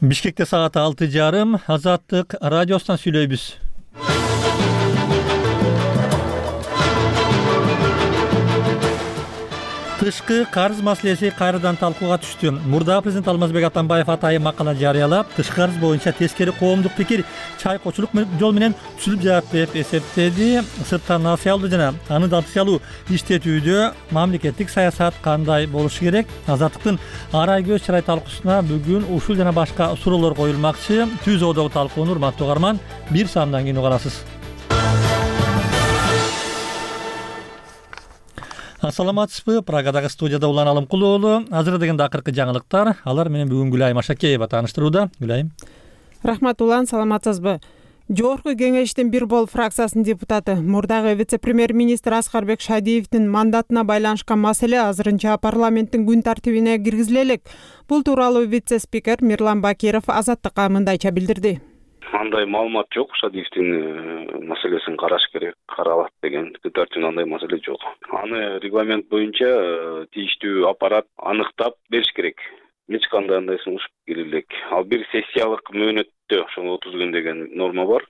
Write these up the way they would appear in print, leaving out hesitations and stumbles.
Бишкекте саат 6:30 Азаттык радиосунан сүйлөйбүз. Тышкы карыз маселеси кайрадан талкууга түштү. Мурда президент Алмазбек Атамбаев атайын макала жарыялап, тышкы карыз боюнча тескери коомдук пикир чайкоочулук жол менен түзүлүп жатат деп эсептеди. Сырттан насыя алуу жана аны датчалуу иштетүүдө мамлекеттик саясат кандай болушу керек? Азаттыктын арай көз чырай талкуусуна бүгүн ушул жана башка суроолор коюлмакчы. Түз одогу талкууну урматтуу угарман, бир саамдан кийин угарасыз. Ассаламатсызбы, Прагадагы студияда Улан Алымкулуу уулу. Азыр дегенде акыркы жаңылыктар, алар менен бүгүн Гүлайым Ашакеева тааныштырууда. Гүлайым. Рахмат Улан, саламатсызбы. Жогорку кеңештин бир бол фракциясынын депутаты, мурдагы вице-премьер-министр Аскарбек Шадиевдин мандатына байланышкан маселе азырынча парламенттин күн тартибине киргизиле элек. Бул тууралуу вице-спикер Мирлан Бакиров Азаттыкка мындайча билдирди. Андай маалымат жок. Шадиевдин маселесин караш керек, каралат деген тартибинде андай маселе жок. Аны регламент боюнча тийиштүү аппарат аныктап бериш керек. Эч кандай андай сунуш келе элек. Ал бир сессиялык мөөнөттө ошол 30 күн деген норма бар.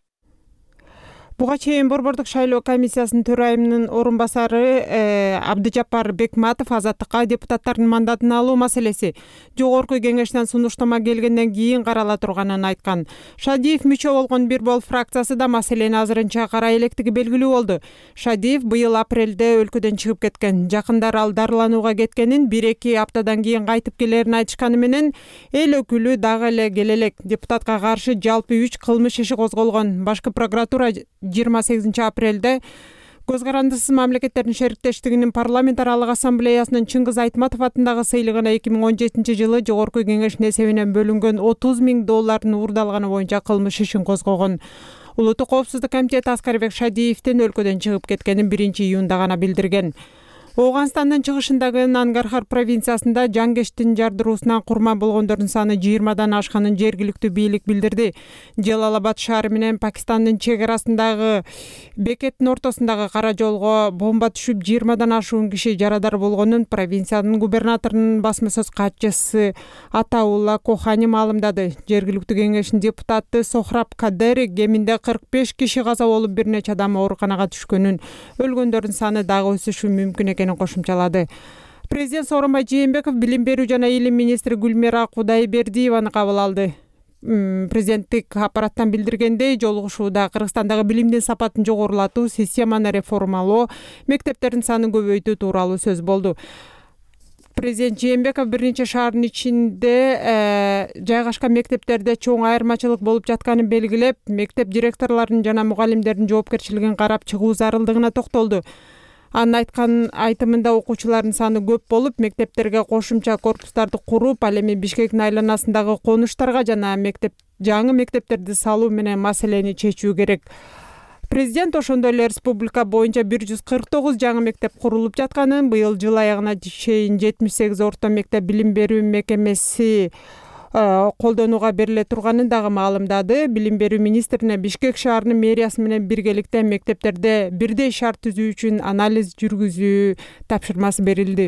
Буга чейин Борбордук шайлоо комиссиясынын төрайымынын орун басары Абдыжаппар Бекматов Азаттыкка депутаттардын мандатын алуу маселеси жогорку кеңештен сунуштама келгенден кийин карала турганын айткан. Шадиев мүчө болгон бир бол фракциясы да маселени азырынча карай электиги белгилүү болду. Шадиев быйыл апрелде өлкөдөн чыгып кеткен. Жакындары ал дарыланууга кеткенин, 1-2 аптадан кийин кайтып келерин айтышканы менен эл өкүлү дагы эле келе элек. Депутатка каршы жалпы 3 кылмыш иши козголгон. Башкы прокуратура 28 апрелде Көз карандысыз мамлекеттердин шериктештигинин парламент аралык ассамблеясынын Чыңгыз Айтматов атындагы сыйлыгына 2017 жылы жогорку кеңештин эсебинен бөлүнгөн $30,000 уурдалганы боюнча кылмыш ишин козгогон. Улуттук коопсуздук комитети Аскарбек Шадиевдин өлкөдөн чыгып кеткенин 1-июнда гана билдирген. Оганстандын чыгышындагы Нангархар провинциясында Жангештин жардыруусунан курман болгондордун саны 20дан ашканын жергиликтүү бийлик билдирди. Жалалабад шаары менен Пакистандын чек арасындагы бекеттин ортосундагы кара жолго бомба түшүп 20дан ашуун киши жарадар болгонун провинциянын губернаторунун басма сөз катчысы Атаулла Кохани маалымдады. Жергиликтүү кеңештин депутаты Сохраб Кадери кеминде 45 киши каза болуп, бир нече адам ооруканага түшкөнүн, өлгөндөрдүн саны дагы өсүшү мүмкүн экенин кошумчалады. Президент Сооронбай Жээнбеков билим берүү жана илим министри Гүлмира Кудайбердиеваны кабыл алды. Президенттик аппараттан билдиргендей, жолугушууда Кыргызстандагы билимдин сапатын жогорулатуу, системаны реформалоо, мектептердин санын көбөйтүү тууралуу сөз болду. Президент Жээнбеков бир нече шаардын ичинде жайгашкан мектептерде чоң айырмачылык болуп жатканын белгилеп, мектеп директорлорунун жана мугалимдердин жоопкерчилигин карап чыгуу зарылдыгына токтолду. Анын айткан айтымында окуучулардын саны көп болуп, мектептерге кошумча корпустарды куруп, ал эми Бишкектин айланасындагы конуштарга жана жаңы мектептерди салуу менен маселени чечүү керек. Президент ошондой эле республика боюнча 149 жаңы мектеп курулуп жатканын, быйыл жыл аягына чейин 78 орто мектеп билим берүү мекемеси колдонууга бериле турганын дагы маалымдады. Билим берүү министрине Бишкек шаарынын мэриясы менен биргеликте мектептерде бирдей шарт түзүү үчүн анализ жүргүзүү тапшырмасы берилди.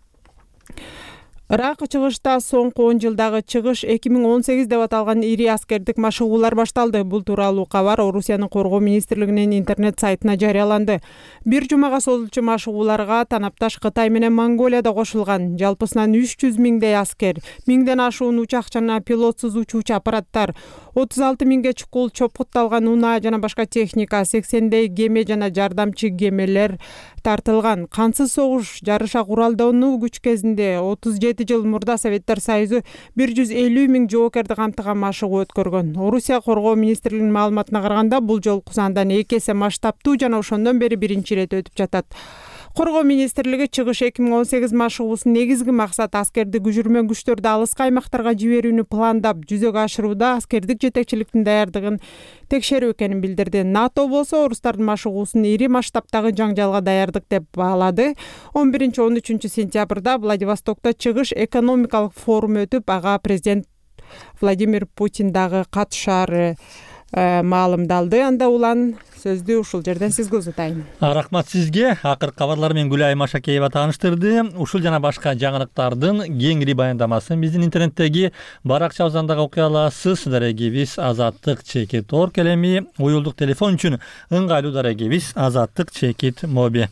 Ирак чыгышта соңку 10 жылдагы чыгыш 2018 деп аталган ири аскердик машыгуулар башталды. Бул тууралуу кабар Орусиянын коргоо министрлигинин интернет сайтына жарыяланды. Бир жумага созулчу машыгууларга танапташ Кытай менен Монголия да кошулган. Жалпысынан 300 миңдей аскер, 1000ден ашуун учак жана пилотсуз учуучу аппараттар, 36 миңге чукул чопутталган унаа жана башка техника, 80дей кеме жана жардамчы кемелер тартылган. Кансыз согуш жарыша куралдануу күч кезинде 37 жыл мурда Советтер Союзу 150 миң жоокерди камтыган машыгуу өткөргөн. Орусия коргоо министрлигинин маалыматына караганда, бул жолку сандан 2 эсе масштабтуу жана ошондон бери биринчи ирет өтүп жатат. Коргоо министрлиги чыгыш 2018 машыгуусунун негизги максаты аскерди күжүрмө күчтөрдү алыскы аймактарга жиберүүнү пландап, жүзөгө ашырууда аскердик жетекчиликтин даярдыгын текшерүү экенин билдирди. НАТО болсо орустардын машыгуусун ири масштабтагы жаңжалга даярдык деп баалады. 11-13 сентябрда Владивостокто чыгыш экономикалык форум өтүп, ага президент Владимир Путин дагы катышары маалымдалды. Анда улан сөздү ушул жерден сизге узатайын. Рахмат сизге. Акыркы кабарлар менен Гүлайым Машакеева тааныштырды. Ушул жана башка жаңылыктардын кеңири баяндамасын биздин интернеттеги баракчабыздан дагы окуй аласыз. Дарегибиз Азаттык чекит орг элеми уюлдук телефон үчүн ыңгайлуу дарегибиз Азаттык чекит моби.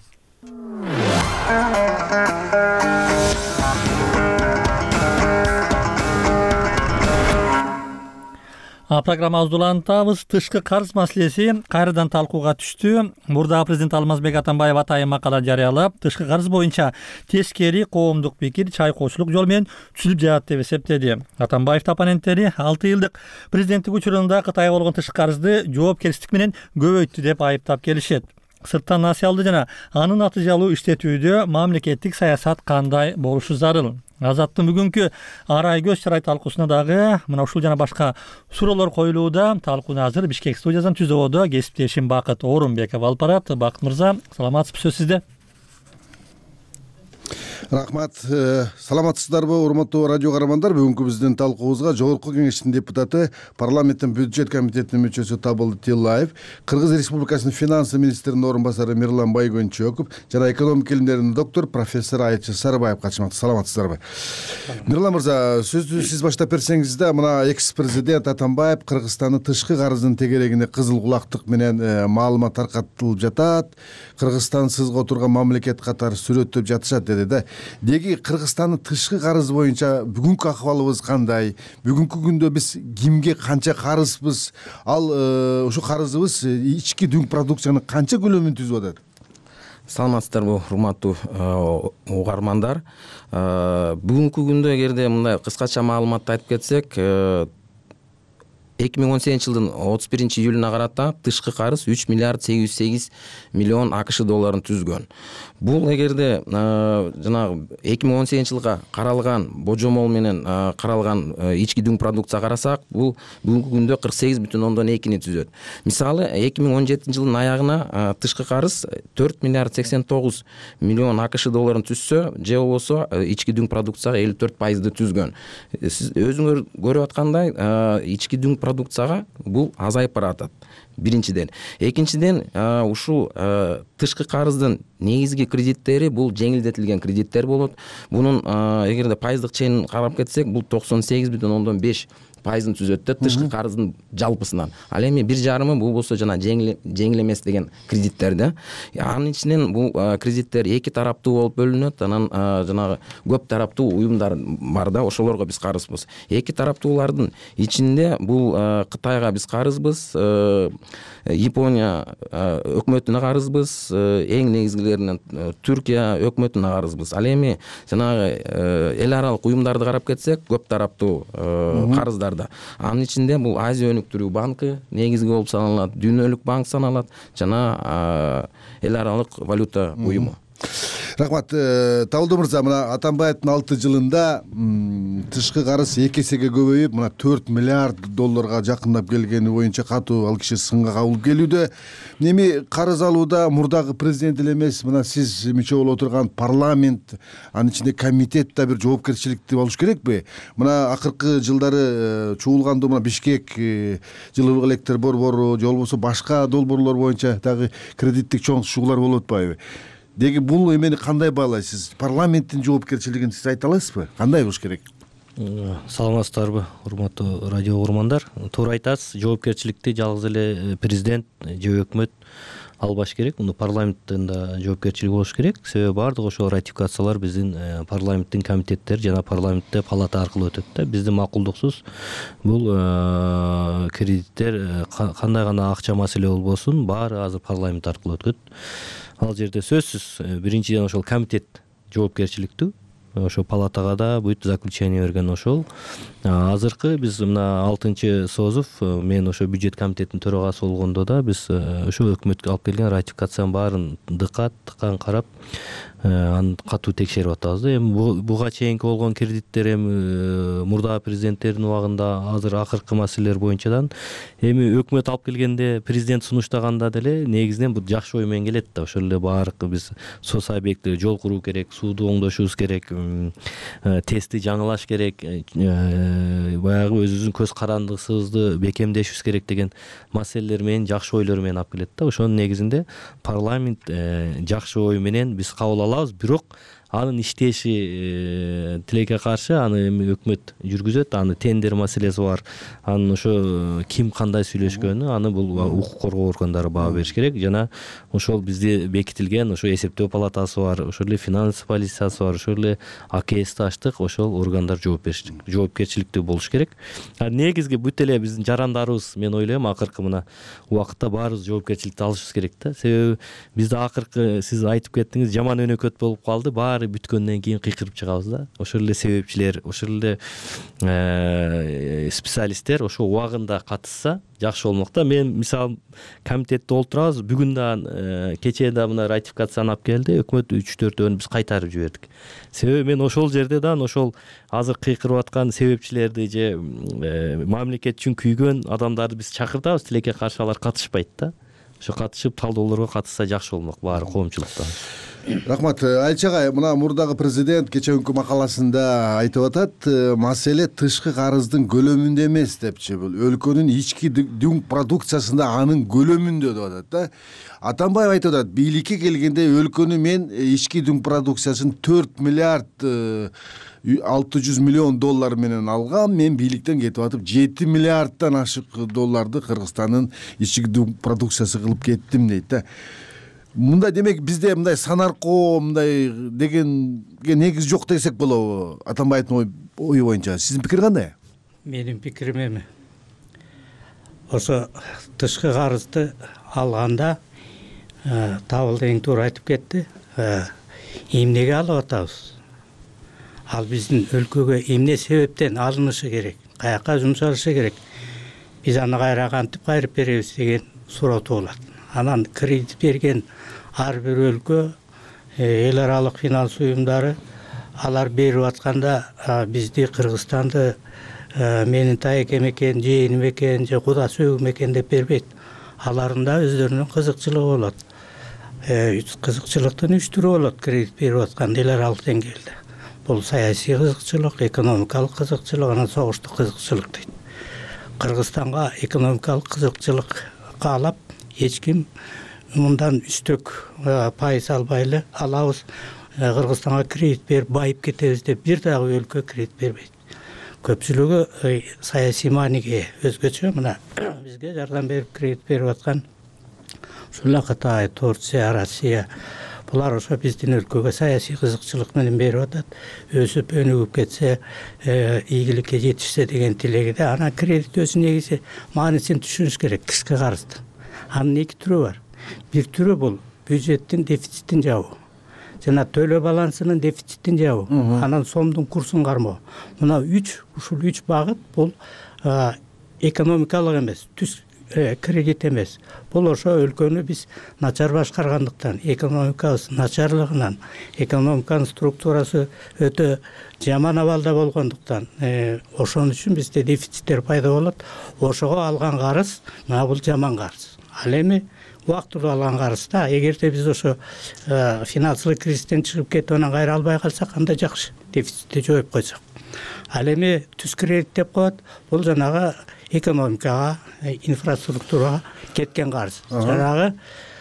Программабызды улантабыз. Тышкы карыз маселеси кайрадан талкууга түштү. Мурдагы президент Алмазбек Атамбаев атайын макала жарыялап, тышкы карыз боюнча тескери коомдук пикир чайкоочулук жол менен түзүлүп жатат деп эсептеди. Атамбаевдин оппоненттери 6 жылдык президенттик учурунда Кытайга болгон тышкы карызды жоопкерчилик менен көбөйттү деп айыптап келишет. Сырттан насыя алды жана аны натыйжалуу иштетүүдө мамлекеттик саясат кандай болушу зарыл. Азаттын бүгүнкү арай көз чарай талкуусуна дагы мына ушул жана башка суроолор коюлууда. Талкууну азыр Бишкек студиясынан түзүүдө кесиптешим Бакыт Орунбеков алып барат. Бакыт мырза, саламатсызбы, сөз сизде. Рахмат. Саламатсыздарбы, урматтуу радио каармандар? Бүгүнкү биздин талкуубузга Жогорку Кеңештин депутаты, парламенттин бюджет комитетинин мүчөсү Табылды Тиллаев, Кыргыз Республикасынын финансы министринин орун басары Мирлан Байгөнчөков жана экономика илимдеринин доктор профессор Айчы Сарыбаев катышмакчы. Саламатсыздарбы? Мирлан мырза, сөздү сиз баштап берсеңиз да, мына экс-президент Атамбаев Кыргызстандын тышкы карызынын тегерегине кызыл кулактык менен маалымат таркатылып жатат. Кыргызстан сызга отурган мамлекет катары сүрөттөп жатышат деди да. Деги Кыргызстандын тышкы карызы боюнча бүгүнкү акыбалыбыз кандай? Бүгүнкү күндө биз кимге канча карызбыз? Ал ушу карызыбыз ички дүң продукциянын канча көлөмүн түзүп атат? Саламатсыздарбы, урматтуу угармандар. Бүгүнкү күндө эгерде мындай кыскача маалыматты айтып кетсек, 2018 жылдын 31 июлуна карата тышкы карыз 3 миллиард 808 миллион АКШ долларын түзгөн. Бул эгерде жанагы 2018 жылга каралган божомол менен каралган ички дүң продукция карасак, бул бүгүнкү күндө 48,2-ни түзөт. Мисалы 2017 жылдын аягына тышкы карыз 4 миллиард 89 миллион АКШ долларын түзсө, же болбосо ички дүң продукцияга 54%ды түзгөн. Сиз өзүңөр көрүп аткандай, ички дүң продукцияга бул азайып баратат. Биринчиден. Экинчиден, ушул тышкы карыздын негизги кредиттери бул жеңилдетилген кредиттер болот. Бунун эгерде пайыздык чейин карап кетсек, бул 98,5% түзөт да тышкы карыздын жалпысынан. Ал эми 1,5 бул болсо жана жеңил эмес деген кредиттер да. Анын ичинен бул кредиттер эки тараптуу болуп бөлүнөт. Анан жанагы көп тараптуу уюмдар бар да, ошолорго биз карызбыз. Эки тараптуулардын ичинде бул Кытайга биз карызбыз, Япония өкмөтүнө карызбыз, эң негизгилеринен Түркия өкмөтүнө карызбыз. Ал эми жанагы эл аралык уюмдарды карап кетсек, көп тараптуу карыздар. Анын ичинде бул Азия өнүктүрүү банкы негизги болуп саналат, Дүйнөлүк банк саналат, жана эл аралык валюта уюму. Рахмат. Табылды мырза, мына Атамбаевдин 6 жылында тышкы карыз 2 эсеге көбөйүп, мына 4 миллиард долларга жакындап келгени боюнча катуу ал киши сынга кабылып келүүдө. Эми карыз алууда мурдагы президент эле эмес, мына сиз мүчө болуп отурган парламент, анын ичинде комитет да бир жоопкерчиликти болуш керекпи? Мына акыркы жылдары чуулгандуу мына Бишкек жылуулук электр борбору, же болбосо башка долбоорлор боюнча дагы кредиттик чоң шуулар болуп атпайбы? Деги бул эмени кандай баалайсыз? Парламенттин жоопкерчилигин сиз айта аласызбы? Кандай болуш керек? Саламатсыздарбы, урматтуу радио угармандар? Туура айтасыз, жоопкерчиликти жалгыз эле президент же өкмөт албаш керек. Муну парламенттин да жоопкерчилиги болуш керек. Себеби баардык ошо ратификациялар биздин парламенттин комитеттери жана парламентте палата аркылуу өтөт да. Биздин макулдуксуз бул кредиттер кандай гана акча маселе болбосун, баары азыр парламент аркылуу өтөт. Ал жерде сөзсүз биринчиден ошол комитет жоопкерчиликтүү. Ошо палатага да бүт заключение берген ошол. Азыркы биз мына 6-Созов, мен ошо бюджет комитетинин төрагасы болгондо да биз ошо өкмөткө алып келген ратификациянын баарын дыккан карап, аны катуу текшерип атабыз да. Эми буга чейинки болгон кредиттер эми мурдагы президенттердин убагында азыр акыркы маселелер боюнчадан эми өкмөт алып келгенде, президент сунуштаганда деле негизинен бул жакшы ой менен келет да. Ошол эле баардык биз сос объекти жол куруу керек, сууду оңдошубуз керек, тестти жаңылаш керек, баягы өзүбүздүн көз карандысыбызды бекемдешибиз керек деген маселелер менен, жакшы ойлор менен алып келет да. Ошонун негизинде парламент жакшы ой менен биз кабыл алабыз, бирок анын иштеши тилекке каршы аны эми өкмөт жүргүзөт. Аны тендер маселеси бар. Анын ошо ким кандай сүйлөшкөнү, аны бул укук коргоо органдары баа бериш керек. Жана ошол бизде бекитилген ошо эсептөө палатасы бар, ошол эле финанс полициясы бар, ошол эле АКСти ачтык. Ошол органдар жоопкерчиликтүү болуш керек. Негизги бүт эле биздин жарандарыбыз, мен ойлойм, акыркы мына убакытта баарыбыз жоопкерчиликти алышыбыз керек да. Себеби бизде акыркы сиз айтып кеттиңиз, жаман өнөкөт болуп калды. Бүткөндөн кийин кыйкырып чыгабыз да. Ошол эле себепчилер, ошол эле специалисттер ошо убагында катышса жакшы болмок да. Мен мисалы комитетте олтурабыз, бүгүн да кечээ да мына ратификацияны алып келди, өкмөт 3-4өн биз кайтарып жибердик. Себеби мен ошол жерде да ошол азыр кыйкырып аткан себепчилерди же мамлекет үчүн күйгөн адамдарды биз чакыртабыз, тилекке каршы алар катышпайт да. Ошо катышып талдоолорго катышса жакшы болмок баары коомчулукта. Рахмат. Айча агай, мына мурдагы президент кечээкүнкү макаласында айтып атат, маселе тышкы карыздын көлөмүндө эмес депчи, бул өлкөнүн ички дүң продукциясында анын көлөмүндө деп атат да. Атамбаев айтып атат, бийликке келгенде өлкөнү мен ички дүң продукциясын 4 миллиард 600 миллион доллар менен алгам, мен бийликтен кетип атып 7 миллиарддан ашык долларды Кыргызстандын ички дүң продукциясы кылып кеттим дейт да. Мындай демек бизде мындай санаркоо мындай дегенге негиз жок десек болобу? Атамбаевдин ою боюнча сиздин пикир кандай? Менин пикирим эми ошо тышкы карызды алганда Табылды эң туура айтып кетти. Эмнеге алып атабыз? Ал биздин өлкөгө эмне себептен алынышы керек? Каяка жумшалышы керек? Биз аны кайра кантип кайрып беребиз деген суроо туулат. Анан кредит берген ар бир өлкө, эл аралык финанс уюмдары алар берип атканда бизди Кыргызстанды менин тайекем экен, жээним экен, же куда сөгүм экен деп бербейт. Аларында өздөрүнүн кызыкчылыгы болот. Кызыкчылыктын 3 түрү болот кредит берип атканда эл аралык деңгээлде. Бул саясий кызыкчылык, экономикалык кызыкчылык, анан согуштук кызыкчылык дейт. Кыргызстанга экономикалык кызыкчылык каалап эч ким мындан үстөк пайыз албай эле алабыз, Кыргызстанга кредит берип байып кетебиз деп бир дагы өлкө кредит бербейт. Көпчүлүгү саясий мааниге өзгөчө. Мына бизге жардам берип кредит берип аткан ушул Кытай, Турция, Россия, булар ошо биздин өлкөгө саясий кызыкчылык менен берип атат. Өсүп өнүгүп кетсе, ийгиликке жетишсе деген тилегиде. Анан кредит өзү негизи маанисин түшүнүш керек. Тышкы карыздын анын 2 түрү бар. Бир түрү бул бюджеттин дефицитин жабуу жана төлөө балансынын дефицитин жабуу, анан сомдун курсун кармоо. Мына ушул 3 багыт бул экономикалык эмес, кредит эмес. Бул ошо өлкөнү биз начар башкаргандыктан, экономикабыз начарлыгынан, экономиканын структурасы өтө жаман абалда болгондуктан, ошон үчүн бизде дефициттер пайда болот. Ошого алган карыз, мына бул жаман карыз. Ал эми убактылуу алган карызда, эгерде биз ошо финансылык кризистен чыгып кетип анан кайра албай калсак, анда жакшы, дефицитти жоюп койсок. Ал эми түз кредит деп коет, бул жанагы экономикага, инфраструктурага кеткен карыз. Жанагы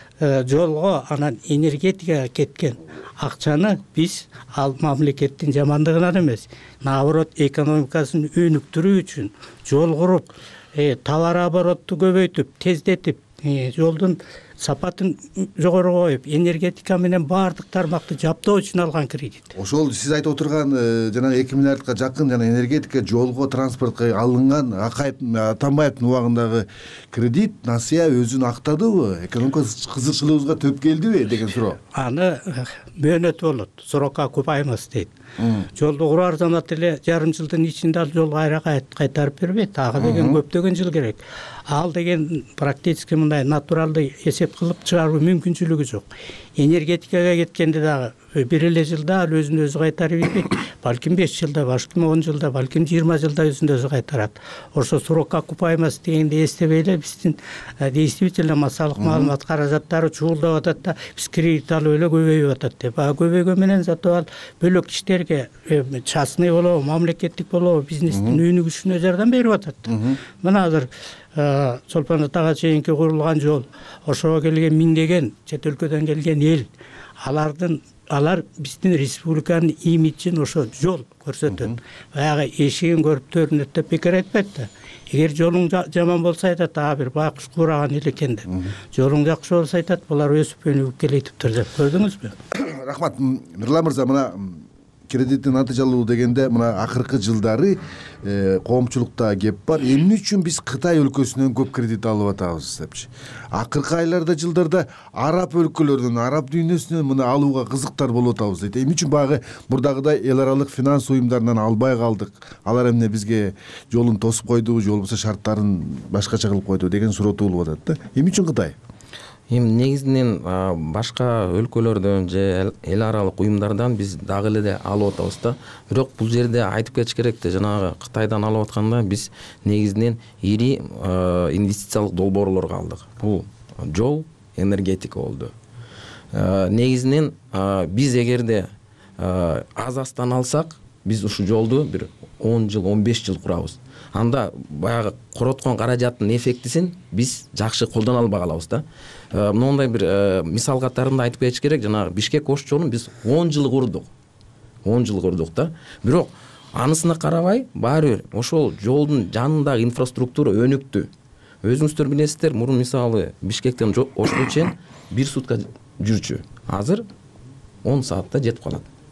жолго, анан энергетикага кеткен акчаны биз ал мамлекеттин жамандыгынан эмес, наоборот экономикасын өнүктүрүү үчүн жол куруп, товар оборотту көбөйтүп, тездетип, жолдун сапатын жогору коюп, энергетика менен баардык тармакты жаптоо үчүн алган кредит. Ошол сиз айтып отурган жанагы 2 миллиардка жакын жана энергетика, жолго, транспортко алынган Атамбаевдин убагындагы кредит насыя өзүн актадыбы? Экономика кызыкчылыгыбызга төп келдиби деген суроо. Аны мөөнөтү болот. Срок окупаемость дейт. Жолду курар замат эле жарым жылдын ичинде ал жол кайра кайтарып бербейт. Ага деген көптөгөн жыл керек. Ал деген практически мындай натуралдуу эсеп кылып чыгаруу мүмкүнчүлүгү жок. Энергетикага кеткенде дагы бир эле жылда ал өзүн өзү кайтарып ийбейт. Балким 5 жылда, балким 10 жылда, балким 20 жылда өзүн өзү кайтарат. Ошо срок окупаемость дегенди эстебей эле биздин действительно массалык маалымат каражаттары чуулдап атат да, биз кредит алып эле көбөйүп атат деп. Көбөйгөн менен зато ал бөлөк иштерге частный болобу, мамлекеттик болобу, бизнестин өнүгүшүнө жардам берип атат. Мына азыр Чолпон Атага чейинки курулган жол, ошого келген миңдеген чет өлкөдөн келген эл, алар биздин республиканын имиджин ошо жол көрсөтөт. Баягы эшигин көрүп төрүнөт деп бекер айтпайт да. Эгер жолуң жаман болсо айтат, бир байкуш кураган эл экен деп. Жолуң жакшы болсо айтат, булар өсүп өнүгүп келейтиптир деп. Көрдүңүзбү? Рахмат. Нурлан мырза, мына кредиттин натыйжалуу дегенде мына акыркы жылдары коомчулукта кеп бар. Эмне үчүн биз Кытай өлкөсүнөн көп кредит алып атабыз депчи. Акыркы айларда, жылдарда араб өлкөлөрүнөн, араб дүйнөсүнөн мына алууга кызыктар болуп атабыз дейт. Эмне үчүн баягы мурдагыдай эл аралык финанс уюмдарынан албай калдык? Алар эмне бизге жолун тосуп койдубу, же болбосо шарттарын башкача кылып койду деген суроо туулуп атат да. Эмне үчүн Кытай? Эми негизинен башка өлкөлөрдөн же эл аралык уюмдардан биз дагы эле алып атабыз да. Бирок бул жерде айтып кетиш керек да, жанагы Кытайдан алып атканда биз негизинен ири инвестициялык долбоорлорго алдык. Бул жол, энергетика болду. Негизинен биз эгерде аз-аздан алсак, биз ушул жолду бир 10 жыл, 15 жыл курабыз. Анда баягы короткон каражаттын эффектисин биз жакшы колдоно албай калабыз да. Мондай бир мисал катарында айтып кетиш керек, жанагы Бишкек-Ош жолун биз 10 жыл курдук. 10 жыл курдук да. Бирок анысына карабай, баары бир ошол жолдун жанындагы инфраструктура өнүктү. Өзүңүздөр билесиздер, мурун мисалы Бишкектен Ошко чейин 1 сутка жүрчү. Азыр 10 саатта жетип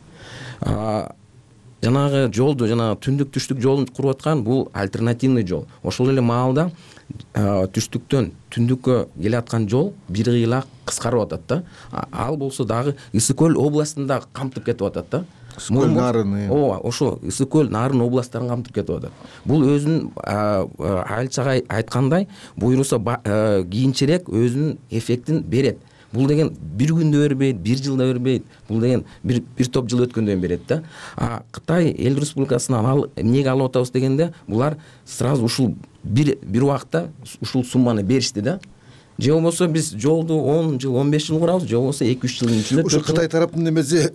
калат. Жанагы жолду, жанагы түндүк түштүк жолун куруп аткан бул альтернативный жол. Ошол эле маалда түштүктөн түндүккө келе аткан жол бир кыйла кыскарып атат да. Ал болсо дагы Ысык көл областында камтып кетип атат да. Ысык көл нарын. Ооба, ошо Ысык көл нарын областтарын камтып кетип атат. Бул өзүнүн айылчага айткандай, буйруса кийинчерээк өзүнүн эффектин берет. Бул деген бир күндө бербейт, бир жылда бербейт. Бул деген бир топ жыл өткөндөн берет да. Кытай эл республикасынан эмнеге алып атабыз дегенде, булар сразу ушул бир убакта ушул сумманы беришти да. Же болбосо биз жолду 10 жыл, 15 жыл курабыз, же болбосо 2-3 жылдын ичинде. Ушул Кытай тараптын эмеси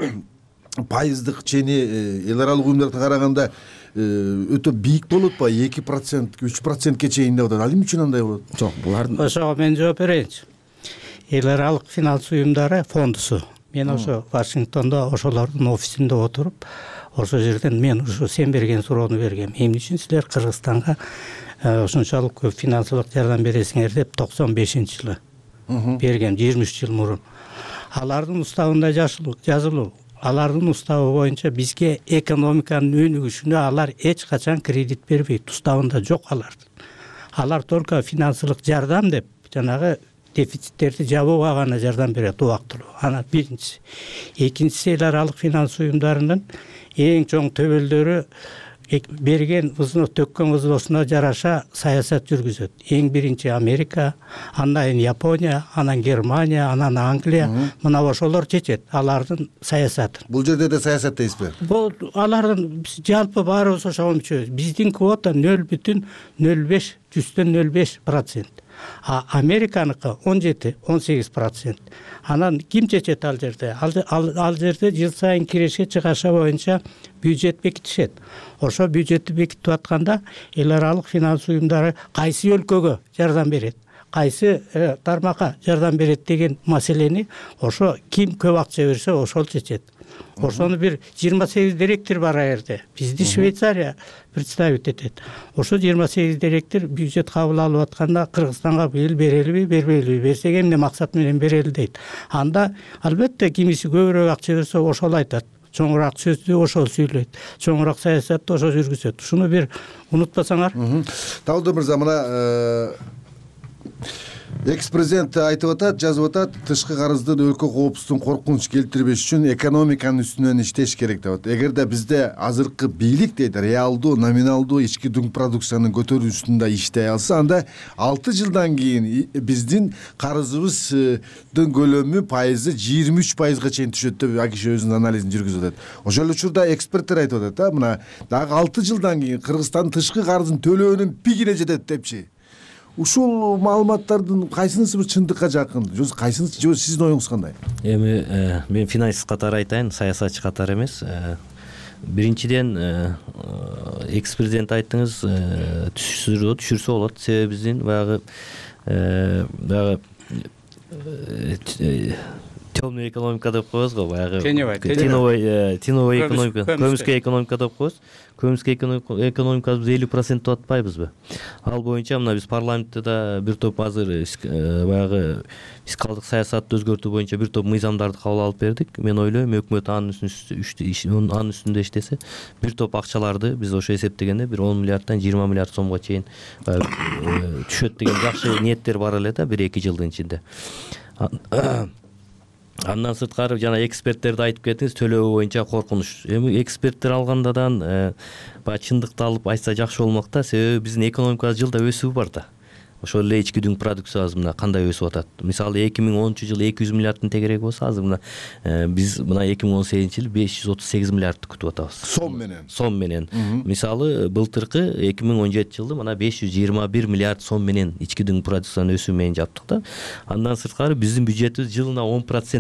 пайыздык чени эл аралык уюмдарга караганда өтө бийик болот ба? 2%, 3%ке чейин деп атат. Ал эмне үчүн андай болот? Жок, булар ошого мен жооп берейинчи. Эл аралык финанс уюмдары фондусу. Мен ошо Вашингтондо ошолордун офисинде отуруп, ошол жерден мен ушу сен берген суроону бергем. Эмне үчүн силер Кыргызстанга ошончолук көп финансылык жардам бересиңер деп 95-жылы бергем, 23 жыл мурун. Алардын уставында жазылуу. Алардын уставы боюнча бизге экономиканын өнүгүшүнө алар эч качан кредит бербейт. Уставында жок алардын. Алар только финансылык жардам деп жанагы дефициттерди жабууга гана жардам берет убактылуу. Ана биринчиси. Экинчиси эл аралык финанс уюмдарынын эң чоң төбөлдөрү берген взнос, төккөн взносуна жараша саясат жүргүзөт. Эң биринчи Америка, андан Япония, анан Германия, анан Англия, мына ошолор чечет алардын саясатын. Бул жерде де саясат дейсизби? Бул алардын жалпы баарыбыз ошого мүчөбүз. Биздин квота 0,05%. Американыкы 17-18%. Анан ким чечет ал жерде? Ал жерде жыл сайын киреше чыгаша боюнча бюджет бекитишет. Ошо бюджетти бекитип атканда эл аралык финанс уюмдары кайсы өлкөгө жардам берет, кайсы тармакка жардам берет деген маселени ошо ким көп акча берсе ошол чечет. Ошону бир 28 директор бар жерде. Бизди Швейцария представить этет. Ошо 28 директор бюджет кабыл алып атканда Кыргызстанга быйыл берелиби, бербейлиби, берсек эмне максат менен берели дейт. Анда албетте кимиси көбүрөөк акча берсе ошол айтат. Чоңураак сөздү ошол сүйлөйт. Чоңураак саясатты ошо жүргүзөт. Ушуну бир унутпасаңар. Таалдуу мырза, мына Экс президент айтып атат, жазып атат, тышкы карыздын өлкө коопсуздугун коркунуч келтирбеш үчүн экономиканын үстүнөн иштеш керек деп атат. Эгерде бизде азыркы бийлик дейт реалдуу, номиналдуу ички дүң продукциянын көтөрүү үстүндө иштей алса, анда 6 жылдан кийин биздин карызыбыздын көлөмү пайызы 23%га чейин түшөт деп АКШ өзүнүн анализин жүргүзүп атат. Ошол учурда эксперттер айтып атат, мына дагы 6 жылдан кийин Кыргызстан тышкы карыздын төлөөнүн пигине жетет депчи. Ушул маалыматтардын кайсынысы чындыкка жакын? Кайсынысы сиздин оюңуз кандай? Эми мен финансист катары айтайын, саясатчы катары эмес. Биринчиден экс президент айттыңыз, түшүрсө болот. Себеби биздин баягы темный экономика деп коебуз го, баягы теневой экономика, көмүскө экономика деп коебуз. Көмүскө экономикабыз 50% деп атпайбызбы? Ал боюнча мына биз парламентте да бир топ азыр баягы фискалдык саясатты өзгөртүү боюнча бир топ мыйзамдарды кабыл алып бердик. Мен ойлойм, өкмөт анын үстүндө иштесе, бир топ акчаларды биз ошо эсептегенде бир 10 миллиарддан 20 миллиард сомго чейин түшөт деген жакшы ниеттер бар эле да 1-2 жылдын ичинде. Андан сырткары жана эксперттерди айтып кеттиңиз, төлөө боюнча коркунуч. Эми эксперттер алгандадан баягы чындыкты алып айтса жакшы болмок да, себеби биздин экономикабыз жылда өсүү бар да. Ошол эле ички дүң продукциябыз мына кандай өсүп атат. Мисалы 2010-жылы 200 миллиарддын тегереги болсо, азыр мына биз мына 2018-жылы 538 миллиардты күтүп атабыз. Сом менен. Мисалы былтыркы 2017-жылы мына 521 миллиард сом менен ички дүң продукциянын өсүү менен жаптык да. Андан сырткары биздин бюджетибиз жылына 10%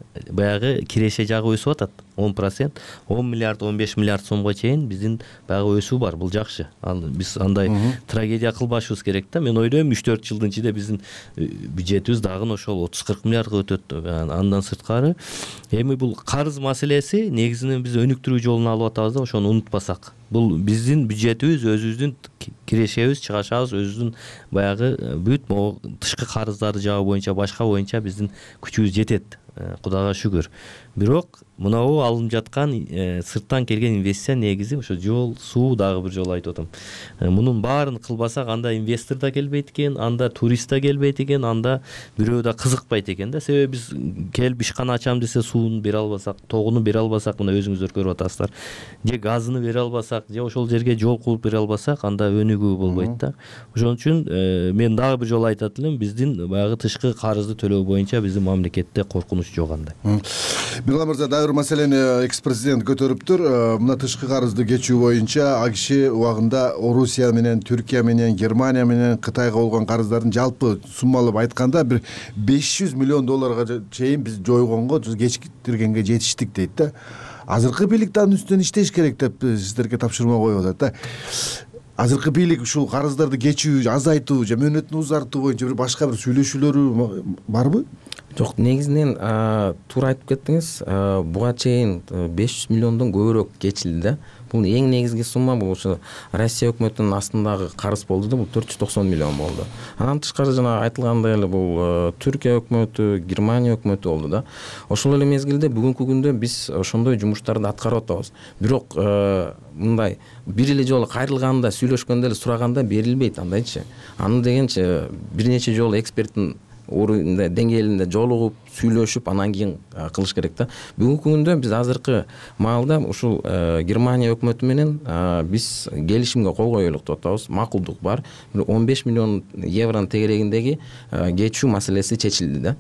баягы киреше жагы өсүп атат. 10%, 10 миллиард, 15 миллиард сомго чейин биздин баягы өсүү бар. Бул жакшы. Биз андай трагедия кылбашыбыз керек да. Мен ойлойм 3-4 жылдын ичинде биздин бюджетибиз дагы ошол 30-40 миллиардга өтөт. Андан сырткары эми бул карыз маселеси негизинен биз өнүктүрүү жолун алып атабыз да, ошону унутпасак. Бул биздин бюджетибиз, өзүбүздүн кирешебиз, чыгашабыз, өзүбүздүн баягы бүт тышкы карыздарды жабуу боюнча, башка боюнча биздин күчүбүз жетет. Кудайга шүгүр. Бирок мынау алынып жаткан сырттан келген инвестиция негизи ошо жол, суу, дагы бир жолу айтып атам. Мунун баарын кылбасак, анда инвестор да келбейт экен, анда турист да келбейт экен, анда бирөө да кызыкпайт экен да. Себеби биз келип ишкана ачам десе сууну бере албасак, тогуну бере албасак, мына өзүңүздөр көрүп атасыздар. Же газыны бере албасак, же ошол жерге жол кылып бере албасак, анда өнүгүү болбойт да. Ошон үчүн мен дагы бир жолу айтат элем, биздин баягы тышкы карызды төлөө боюнча биздин мамлекетте коркунуч жок андай. Мирлан мырза, дагы бир маселени экс президент көтөрүптүр. Мына тышкы карызды кечүү боюнча АКШ убагында Орусия менен, Түркия менен, Германия менен Кытайга болгон карыздардын жалпы суммалап айтканда бир 500 миллион долларга чейин биз жойгонго, кечиктиргенге жетиштик дейт да. Азыркы бийлик анын үстүнөн иштеш керек деп сиздерге тапшырма коюп атат да. Азыркы бийлик ушул карыздарды кечүү, азайтуу же мөөнөтүн узартуу боюнча бир башка бир сүйлөшүүлөрү барбы? Жок, негизинен туура айтып кеттиңиз. Буга чейин 500 миллиондон көбүрөөк кечилди да. Бул эң негизги сумма, бул ошо Россия өкмөтүнүн астындагы карыз болду да, бул 490 миллион болду. Андан тышкары жана айтылгандай эле бул Түркия өкмөтү, Германия өкмөтү болду да. Ошол эле мезгилде бүгүнкү күндө биз ошондой жумуштарды аткарып атабыз. Бирок мындай бир эле жолу кайрылганда, сүйлөшкөндө эле сураганда берилбейт андайчы. Аны дегенчи бир нече жолу эксперттин орунда деңгээлинде жолугуп, сүйлөшүп, анан кийин кылыш керек да. Бүгүнкү күндө биз азыркы маалда ушул Германия өкмөтү менен биз келишимге кол коелук деп атабыз. Макулдук бар. 15 миллион евронун тегерегиндеги кечүү маселеси чечилди да.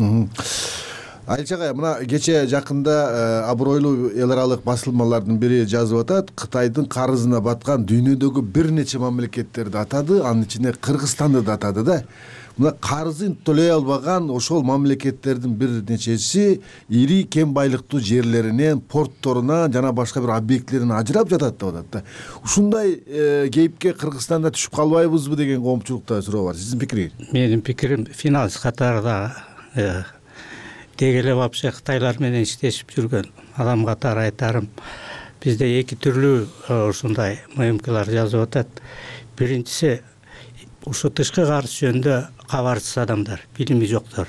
Айылча агай, мына кече жакында абройлуу эл аралык басылмалардын бири жазып атат, Кытайдын карызына баткан дүйнөдөгү бир нече мамлекеттерди атады, анын ичинде Кыргызстанды да атады да. Мына карызын төлөй албаган ошол мамлекеттердин бир нечеси ири кем байлыктуу жерлеринен, портторуна жана башка бир объектилерин ажырап жатат деп атат да. Ушундай кейипке Кыргызстанда түшүп калбайбызбы деген коомчулукта суроо бар. Сиздин пикириңиз? Менин пикирим, финанс катарда деги эле вообще Кытайлар менен иштешип жүргөн адам катары айтарым, бизде эки түрлүү ушундай ММКлар жазып атат. Биринчиси, ушу тышкы карыз жөнүндө кабарсыз адамдар, билими жоктор.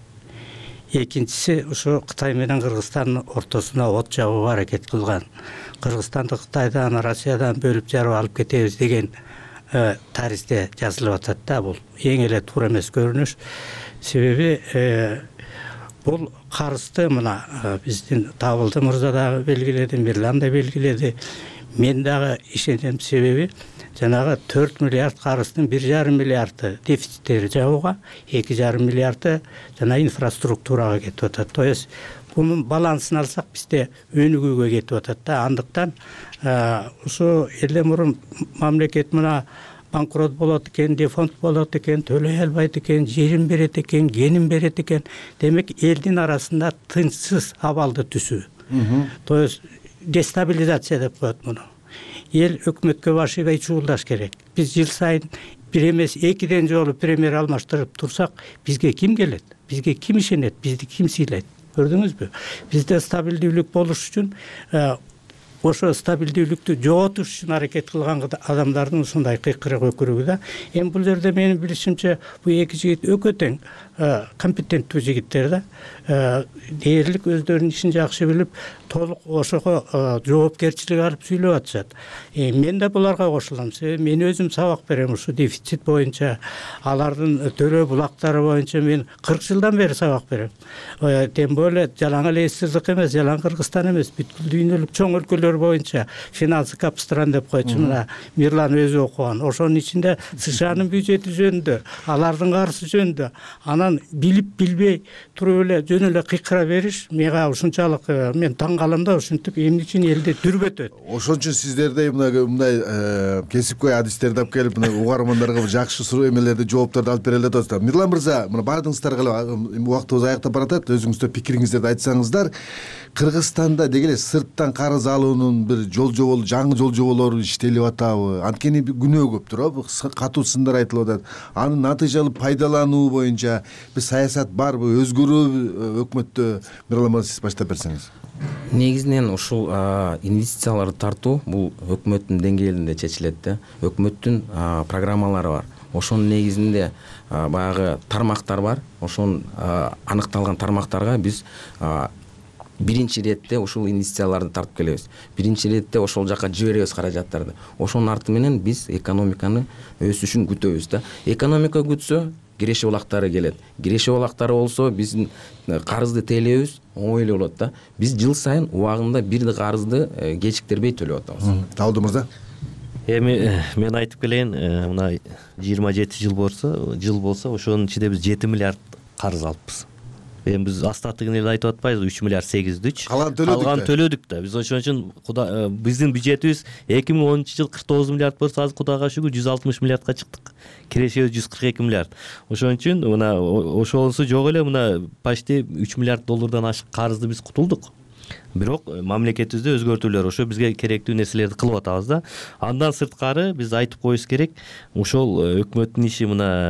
Экинчиси, ушу Кытай менен Кыргызстандын ортосуна от жабууга аракет кылган. Кыргызстанды Кытайдан, Россиядан бөлүп жарып алып кетебиз деген тарихте жазылып атат да. Бул эң эле туура эмес көрүнүш. Себеби бул карызды мына биздин Табылды мырза дагы белгиледи, Мирлан да белгиледи. Мен дагы ишенем, себеби жанагы 4 миллиард карыздын 1,5 миллиарды дефициттери жабууга, 2,5 миллиарды жана инфраструктурага кетип атат. То есть бунун балансын алсак бизде өнүгүүгө кетип атат да. Андыктан ушу эле мурун мамлекет мына банкрот болот экен, дефолт болот экен, төлөй албайт экен, жерин берет экен, кенин берет экен. Демек элдин арасында тынчсыз абалды түзүү. То есть дестабилизация деп коет муну. Эл өкмөткө башыбай чугулдаш керек. Биз жыл сайын бир эмес 2 жолу премьер алмаштырып турсак, бизге ким келет? Бизге ким ишенет? Бизди ким сыйлайт? Көрдүңүзбү? Бизде стабилдүүлүк болуш үчүн ошо стабилдүүлүктү жоготуш үчүн аракет кылган адамдардын ушундай кыйкырык өкүрүгү да. Эми бул жерде менин билишимче бул эки жигит өкө тең компетенттүү жигиттер да. Дээрлик өздөрүнүн ишин жакшы билип, толук ошого жоопкерчилик алып сүйлөп атышат. Мен да буларга кошулам. Себеби мен өзүм сабак берем ушу дефицит боюнча, алардын төлөө булактары боюнча мен 40 жылдан бери сабак берем. Тем более жалаң эле СССР эмес, жалаң Кыргызстан эмес, бүткүл дүйнөлүк чоң өлкөлөр боюнча финансы капстран деп койчу мына Мирлан өзү окуган. Ошонун ичинде СШнын бюджети жөнүндө, алардын карызы жөнүндө, анан билип билбей туруп эле жөн эле кыйкыра бериш мага ушунчалык мен таң калам да. Ушинтип эмне үчүн элди дүрбөтөт. Ошон үчүн сиздерде мындай кесипкөй адистерди алып келип мына угармандарга жакшы суроо эмелерди, жоопторду алып бере алатсыздар. Мирлан мырза, мына баардыгыңыздарга убактыбыз аяктап баратат. Өзүңүздөр пикириңиздерди айтсаңыздар. Кыргызстанда деги эле сырттан карыз алуунун бир жол-жоболу, жаңы жол-жоболору иштелип атабы? Анткени күнөө көптүр, катуу сындар айтылып атат. Анын натыйжалуу пайдалануу боюнча бир саясат барбы, өзгөрүүбү өкмөттө? Мирлан мырза, сиз баштап берсеңиз. Негизинен ушул инвестицияларды тартуу бул өкмөттүн деңгээлинде чечилет да. Өкмөттүн программалары бар. Ошонун негизинде баягы тармактар бар. Ошон аныкталган тармактарга биз биринчи иретте ушул инвестицияларды тартып келебиз. Биринчи иретте ошол жака жиберебиз каражаттарды. Ошонун арты менен биз экономиканы өсүшүн күтөбүз да. Экономика күтсө, киреше булактары келет. Киреше булактары болсо, биздин карызды тейлебиз оңой эле болот да. Биз жыл сайын убагында бир карызды кечиктербей төлөп атабыз. Табылды мырза. Эми мен айтып келейин, мына 27 жыл болсо, ошонун ичинде биз 7 миллиард карыз алыппыз. Эми биз астатыгын эле айтып атпайбызбы? 3 миллиард 800. Калган төлөдүк да. Биз ошон үчүн биздин бюджетибиз 2010-жыл 49 миллиард болсо, азыр Кудайга шүгүр 160 миллиардка чыктык. Кирешебиз 142 миллиард. Ошон үчүн мына ошонусу жок эле мына почти 3 миллиард доллардан ашык карызды биз кутулдук. Бирок мамлекетибизде өзгөртүүлөр, ошо бизге керектүү нерселерди кылып атабыз да. Андан сырткары биз айтып коюш керек, ошол өкмөттүн иши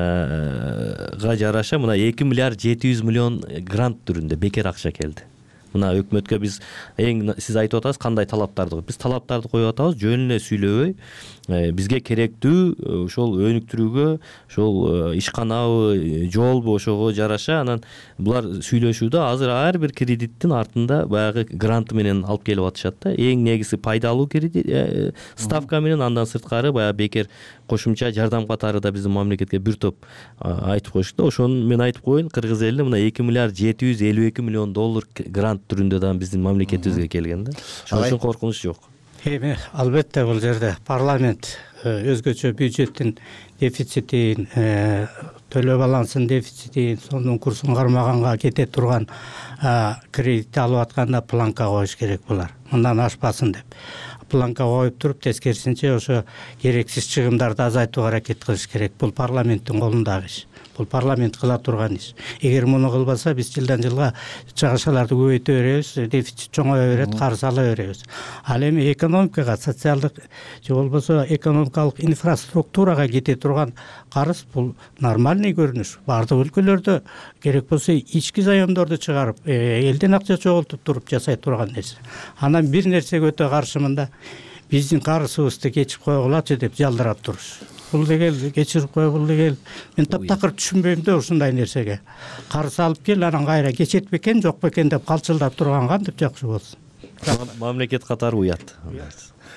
мынага жараша мына 2 миллиард 700 миллион грант түрүндө бекер акча келди. Мына өкмөткө биз сиз айтып атасыз кандай талаптарды коюп, биз талаптарды коюп атабыз, жөн эле сүйлөбөй, бизге керектүү ошол өнүктүрүүгө, ошол ишканабы, жолбу ошого жараша анан булар сүйлөшүүдө азыр ар бир кредиттин артында баягы гранты менен алып келип атышат да. Эң негизи пайдалуу кредит ставка менен, андан сырткары баягы бекер кошумча жардам катары да биздин мамлекетке бир топ айтып коюшту да. Ошону мен айтып коеюн, кыргыз эли мына 2 миллиард 752 миллион доллар грант түрүндө да биздин мамлекетибизге келген да. Ошон үчүн коркунуч жок. Эми албетте бул жерде парламент өзгөчө бюджеттин дефицитин, төлөө балансынын дефицитин, сомдун курсун кармаганга кете турган кредитти алып атканда планка коюш керек булар. Мындан ашпасын деп. Планка коюп туруп, тескерисинче ошо керексиз чыгымдарды азайтууга аракет кылыш керек. Бул парламенттин колундагы иш. Бул парламент кыла турган иш. Эгер муну кылбаса, биз жылдан жылга чыгышаларды көбөйтө беребиз, дефицит чоңое берет, карыз ала беребиз. Ал эми экономикага, социалдык же болбосо экономикалык инфраструктурага кете турган карыз бул нормальный көрүнүш. Бардык өлкөлөрдө керек болсо ички заемдорду чыгарып, элден акча чогултуп туруп жасай турган нерсе. Анан бир нерсеге өтө каршымын да, биздин карызыбызды кечип койгулачы деп жалдырап туруш. Бул дегел кечирип кой, бул дегел мен таптакыр түшүнбөйм да ушундай нерсеге. Карыз алып кел, анан кайра кечет бекен, жок бекен деп калчылдап турган кантип жакшы болсун. Мамлекет катары уят.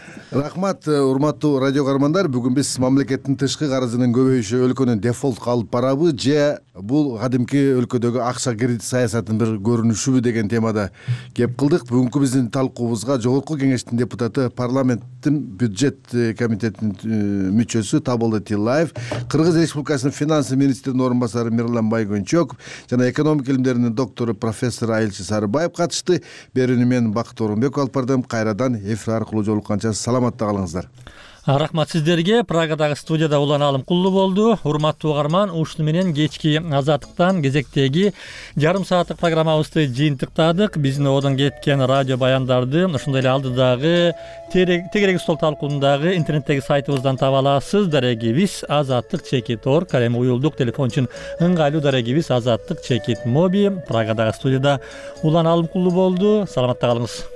Рахмат, урматтуу радио каармандар. Бүгүн биз мамлекеттин тышкы карызынын көбөйүшү өлкөнүн дефолтко алып барабы же бул кадимки өлкөдөгү акча кредит саясатынын бир көрүнүшүбү деген темада кеп кылдык. Бүгүнкү биздин талкуубузга Жогорку Кеңештин депутаты, парламенттин бюджет комитетинин мүчөсү Табылды Тиллаев, Кыргыз Республикасынын финансы министринин орун басары Мирлан Байгөнчөков жана экономика илимдеринин доктору профессор Айылчы Сарыбаев катышты. Берүүнү мен Бакыт Орунбеков алып бардым. Кайрадан эфир аркылуу жолукканча саламатта калыңыздар. Рахмат сиздерге. Прагадагы студияда Улан Алымкулду болду. Урматтуу угарман, ушуну менен кечки Азаттыктан кезектеги жарым сааттык программабызды жыйынтыктадык. Биздин одон кеткен радио баяндарды ошондой эле алдыдагы тегерек стол талкуундагы интернеттеги сайтыбыздан таба аласыз. Дарегибиз azattik.org, эми уюлдук телефон үчүн ыңгайлуу дарегибиз azattik.mobi. Прагадагы студияда Улан Алымкулду болду. Саламатта калыңыз.